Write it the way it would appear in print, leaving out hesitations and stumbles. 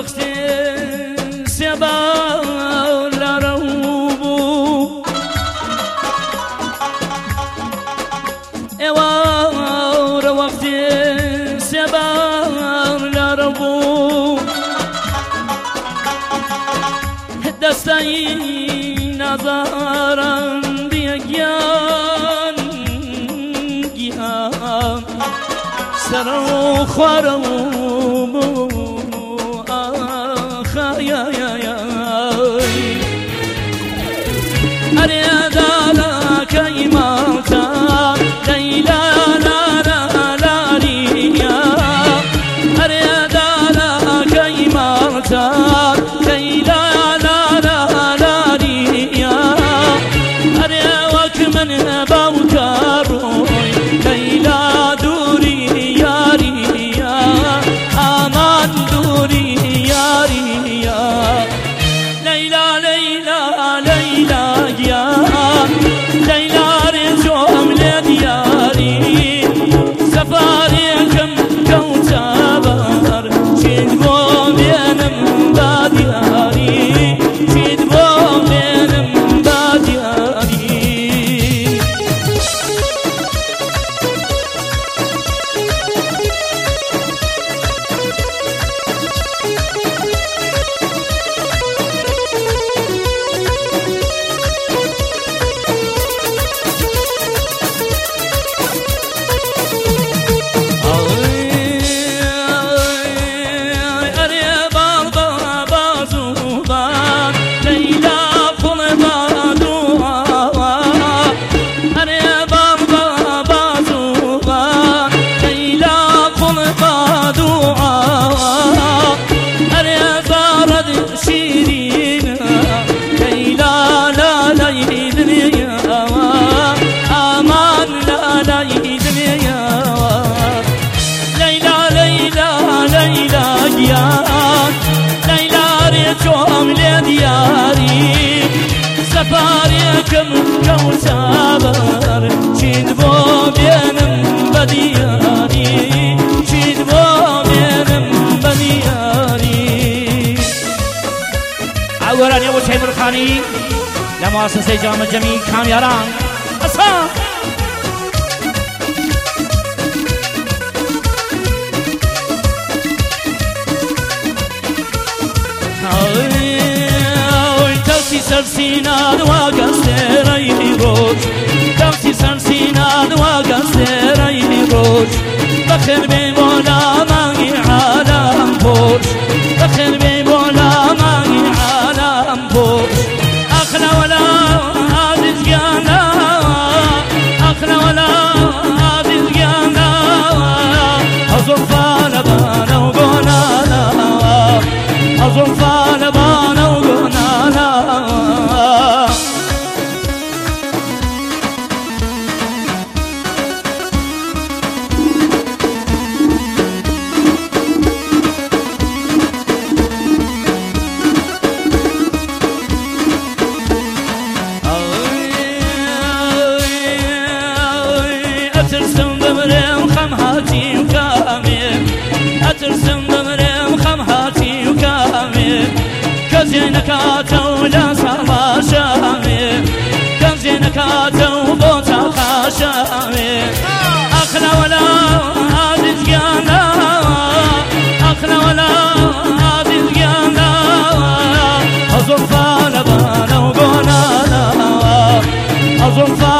وقت سبال روبو اوار وقت سبال روبو دستای نظرم بیگیان گیان سرو خورم سفاريكم كوثر شدبو بينم بدياري شدبو بينم بدياري عوراني أبو شيب الخاني لمؤسسة جامع جميل كاميران أصلا سرسينان وقصيري روج كمسي سرسينان وقصيري روج بخير بمولا ماني عالم بوش بخير بمولا ماني عالم بوش أخنا ولا عزيز قانا أخنا ولا عزيز قانا أظرفا لبانا وقنانا أظرفا لبانا وقنانا أترسم بمريم خمهاتي وكامل أترسم بمريم خمهاتي وكامل كزينك عتو لا سما شامل كزينك عتو بوتا خاشامل أخنا ولا عزيز قانا أخنا ولا عزيز قانا أظرفا لبانا وقنانا أظرفا